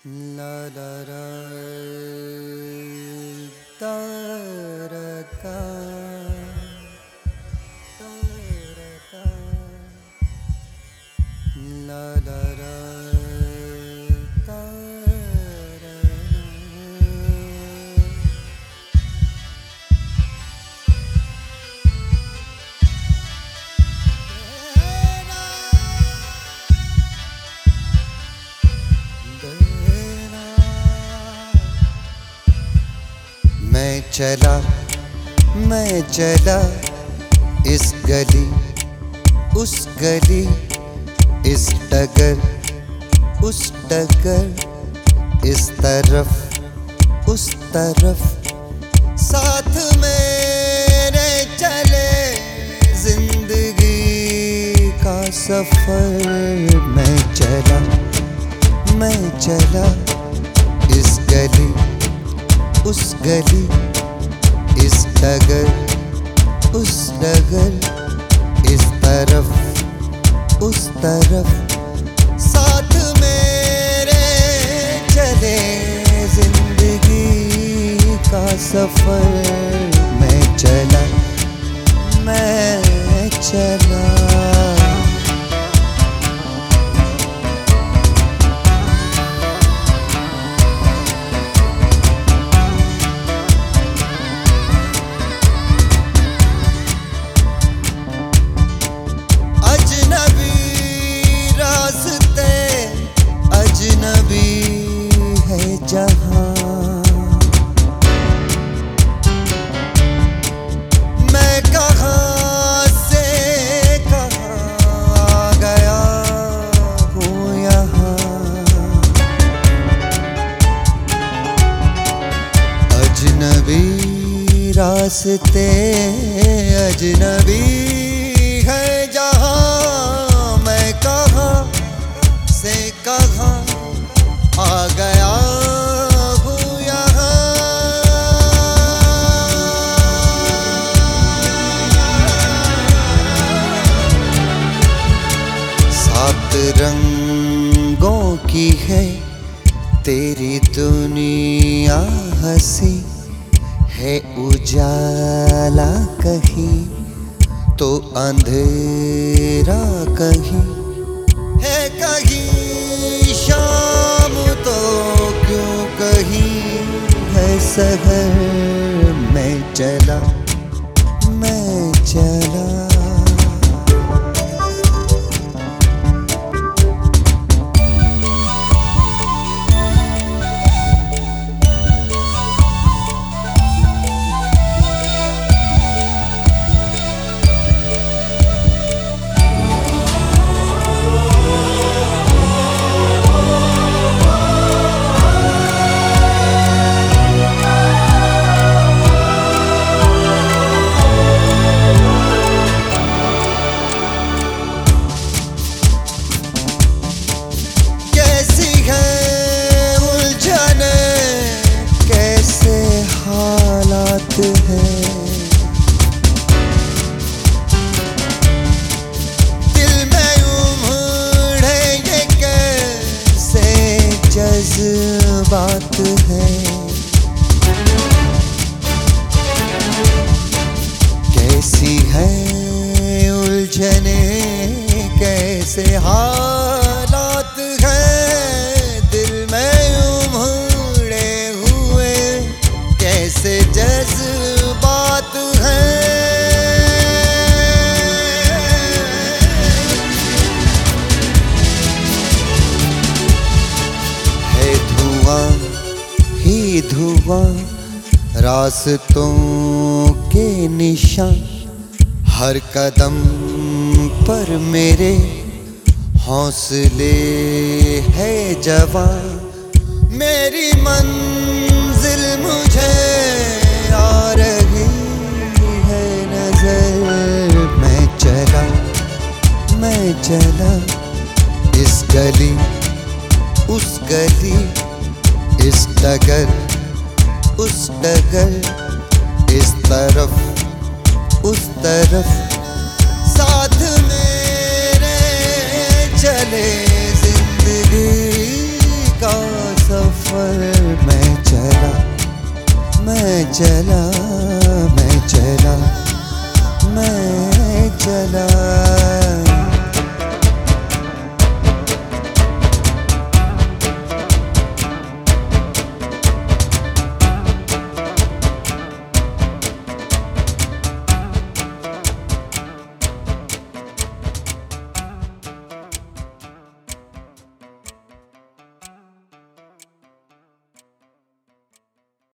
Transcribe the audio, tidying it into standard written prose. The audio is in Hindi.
La la la da da da da la la la da da मैं चला इस गली उस गली, इस डगर उस डगर, इस तरफ उस तरफ, साथ मेरे चले जिंदगी का सफर। मैं चला इस गली उस गली, इस डगर उस डगर, इस तरफ उस तरफ, साथ मेरे चले जिंदगी का सफर। मैं चला जहाँ मैं कहाँ से कहाँ आ गया हूँ यहाँ। अजनबी रास्ते अजनबी है जहाँ, मैं कहाँ से कहाँ आ गया हूँ यहाँ। सात रंगों की है तेरी दुनिया, हंसी है उजाला कहीं तो अंधेरा कहीं है, कहीं शाम तो क्यों कहीं है सहर। मैं चला है। दिल में उमड़े ये कैसे जज्बात है, कैसी है उलझने कैसे हालात हैं। दिल में उमड़े हुए कैसे जज्बात हैं। है धुआं ही धुआं रास्तों के निशान, हर कदम पर मेरे हौसले है जवां। मेरी मंजिल मुझे आ रही है नजर। मैं चला इस गली उस गली, इस डगर उस डगर, इस तरफ उस तरफ, साथ मेरे चले जिंदगी का सफर। सफर मैं चला, मैं चला, मैं चला, मैं चला।